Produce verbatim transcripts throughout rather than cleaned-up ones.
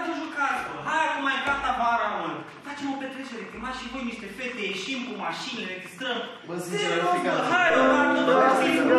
să jucați, bă. Hai acum e gata vara, mă. Facem o petrecere, chemați și voi niște fete, ieșim cu mașinile, distrăm. Bă, sincer, ar fi gata. Hai, bă, nu mă găsiți, bă.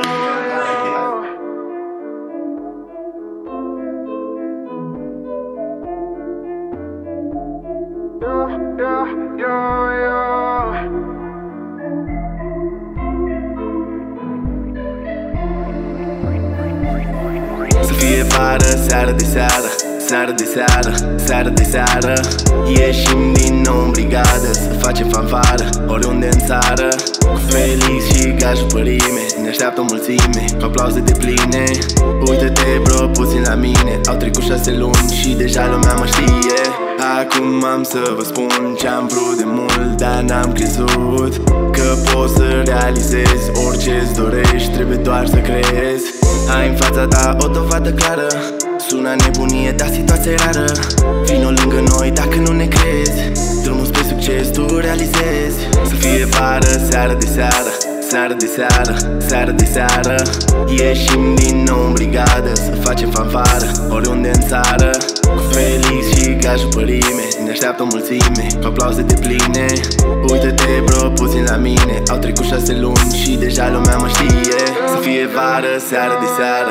Să fie vară, seară de seară, seară de seară, seară de seară. Ieșim din nou în brigadă, să facem fanfară, oriunde în țară. Cu Felix și Gajul Părime, ne așteaptă o mulțime, cu aplauze de pline. Uită-te bro, puțin la mine, au trecut șase luni și deja lumea mă știe. Acum am să vă spun ce-am vrut de mult, dar n-am crezut că poți să realizezi orice-ți dorești, trebuie doar să crezi. Ai în fața ta o dovadă clară, sună nebunie, dar situația e rară. Vino lângă noi dacă nu ne crezi, drumul spre succes tu realizezi. Să fie vară, seară de seară, seară de seară, seară de seară. Ieșim din nou în brigadă, să facem fanfară, oriunde în țară. Cu Felix și Gajul Părime, ne așteaptă o mulțime, cu aplauze de pline. Uită-te bro, puțin la mine, au trecut șase luni și deja lumea mă știe. Să fie vară, seară de seară.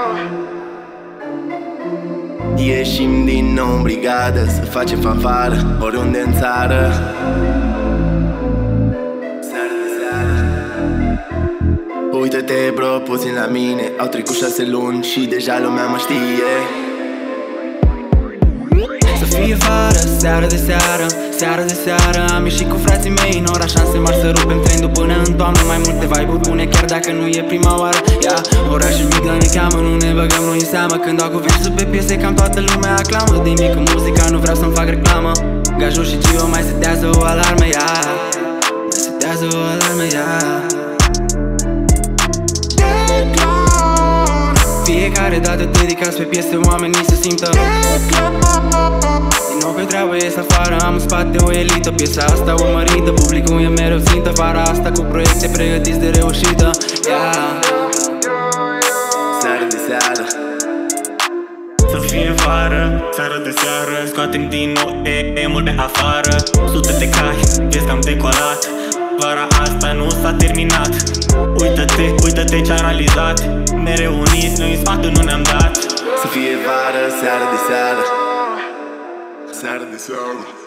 Ieșim din nou în brigadă, să facem fanfară, oriunde în țară. Seară de seară. Uită-te bro, puțin la mine, au trecut șase luni și deja lumea mă știe. Să fie vară, seară de seară, seară de seară. Am ieșit cu frații mei în oraș, șanse mari să rupem trendul până în toamnă. Mai multe vibe-uri bune, chiar dacă nu e prima oară. Ia, orașul mic, dar ne cheamă, nu ne băgăm noi în seamă. Când dau cu versul pe piese, cam toată lumea aclamă. De mic cu muzica, nu vreau să-mi fac reclamă. Gajul și Gio mai setează o alarmă, ia, mai setează o alarmă, ia. Fiecare dată dedicați pe piese, oamenii se simtă. Din nou pe treabă ies afară, am în spate o elită. Piesa asta urmărită, publicul e mereu țintă. Vara asta cu proiecte pregătiți de reușită, yeah. Seară de seară. Să fie vară, seară de seară. Scoatem din nou E-emul pe afară. Sute de cai, vezi că am decolat. Vara asta nu s-a terminat. Uită-te, uită-te ce-am realizat. Mereu uniți, noi în spate nu ne-am dat. Să fie vară, seară de seară, seară de seară.